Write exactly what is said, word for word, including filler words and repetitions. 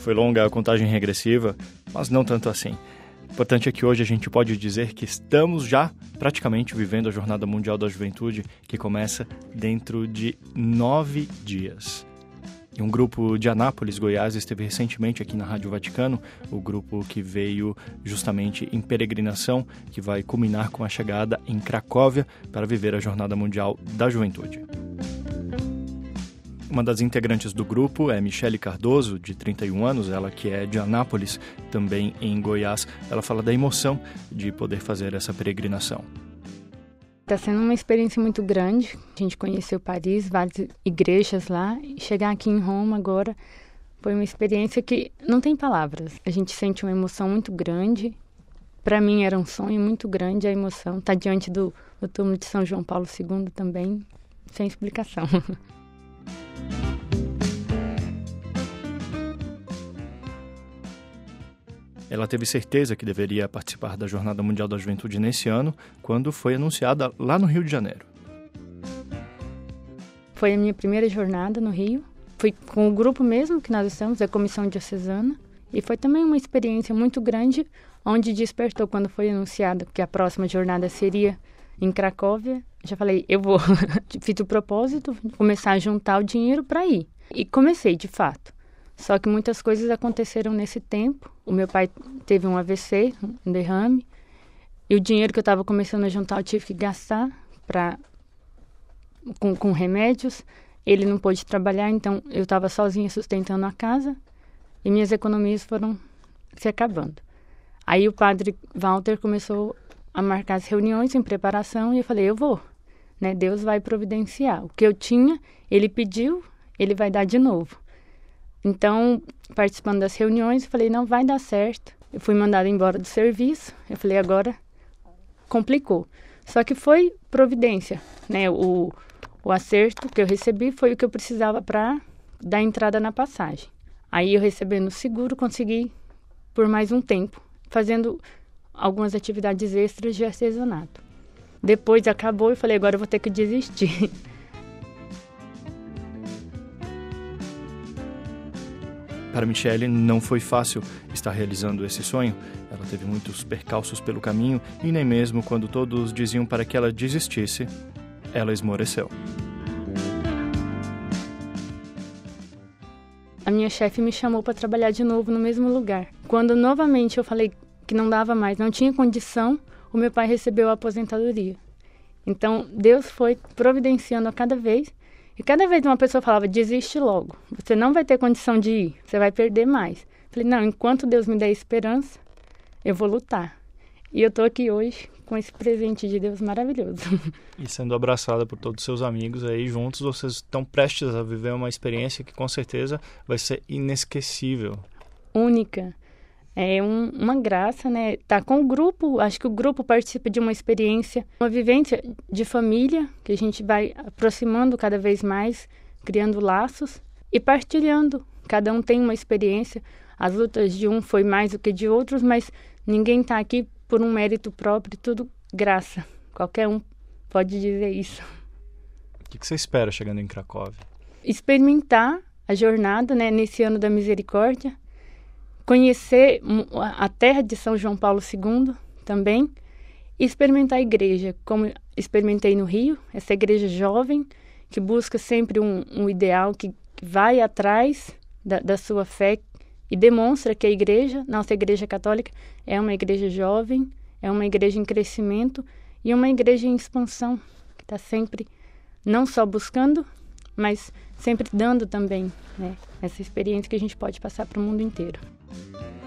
Foi longa a contagem regressiva, mas não tanto assim. O importante é que hoje a gente pode dizer que estamos já praticamente vivendo a Jornada Mundial da Juventude, que começa dentro de nove dias. E um grupo de Anápolis, Goiás, esteve recentemente aqui na Rádio Vaticano, o grupo que veio justamente em peregrinação, que vai culminar com a chegada em Cracóvia para viver a Jornada Mundial da Juventude. Uma das integrantes do grupo é Michele Cardoso, de trinta e um anos, ela que é de Anápolis, também em Goiás. Ela fala da emoção de poder fazer essa peregrinação. Está sendo uma experiência muito grande. A gente conheceu Paris, várias igrejas lá. E chegar aqui em Roma agora foi uma experiência que não tem palavras. A gente sente uma emoção muito grande. Para mim era um sonho muito grande a emoção. Estar diante do, do túmulo de São João Paulo segundo também, sem explicação. Ela teve certeza que deveria participar da Jornada Mundial da Juventude nesse ano, quando foi anunciada lá no Rio de Janeiro. Foi a minha primeira jornada no Rio. Foi com o grupo mesmo que nós estamos, a Comissão Diocesana. E foi também uma experiência muito grande, onde despertou quando foi anunciado que a próxima jornada seria em Cracóvia. Já falei, eu vou. Fiz o propósito de começar a juntar o dinheiro para ir. E comecei, de fato. Só que muitas coisas aconteceram nesse tempo. O meu pai teve um A V C, um derrame. E o dinheiro que eu estava começando a juntar, eu tive que gastar pra, com, com remédios. Ele não pôde trabalhar, então eu estava sozinha sustentando a casa. E minhas economias foram se acabando. Aí o padre Walter começou a marcar as reuniões em preparação. E eu falei, eu vou. Né? Deus vai providenciar. O que eu tinha, ele pediu, ele vai dar de novo. Então, participando das reuniões, eu falei, não vai dar certo. Eu fui mandada embora do serviço. Eu falei, agora complicou. Só que foi providência, né? O, o acerto que eu recebi foi o que eu precisava para dar entrada na passagem. Aí, eu recebendo o seguro, consegui por mais um tempo, fazendo algumas atividades extras de artesanato. Depois acabou e falei, agora eu vou ter que desistir. Para Michele não foi fácil estar realizando esse sonho. Ela teve muitos percalços pelo caminho e nem mesmo quando todos diziam para que ela desistisse, ela esmoreceu. A minha chefe me chamou para trabalhar de novo no mesmo lugar. Quando novamente eu falei que não dava mais, não tinha condição, o meu pai recebeu a aposentadoria. Então, Deus foi providenciando a cada vez. E cada vez uma pessoa falava, desiste logo. Você não vai ter condição de ir, você vai perder mais. Falei, não, enquanto Deus me der esperança, eu vou lutar. E eu estou aqui hoje com esse presente de Deus maravilhoso. E sendo abraçada por todos os seus amigos aí juntos, vocês estão prestes a viver uma experiência que com certeza vai ser inesquecível. Única. É um, uma graça, né? Tá com o grupo, acho que o grupo participa de uma experiência, uma vivência de família, que a gente vai aproximando cada vez mais, criando laços e partilhando. Cada um tem uma experiência. As lutas de um foi mais do que de outros, mas ninguém está aqui por um mérito próprio, tudo graça. Qualquer um pode dizer isso. O que, que você espera chegando em Cracóvia? Experimentar a jornada, né, nesse ano da misericórdia. Conhecer a terra de São João Paulo segundo também, e experimentar a igreja, como experimentei no Rio, essa igreja jovem, que busca sempre um, um ideal, que vai atrás da, da sua fé e demonstra que a igreja, nossa igreja católica, é uma igreja jovem, é uma igreja em crescimento e uma igreja em expansão, que está sempre não só buscando, mas sempre dando também, né, essa experiência que a gente pode passar para o mundo inteiro.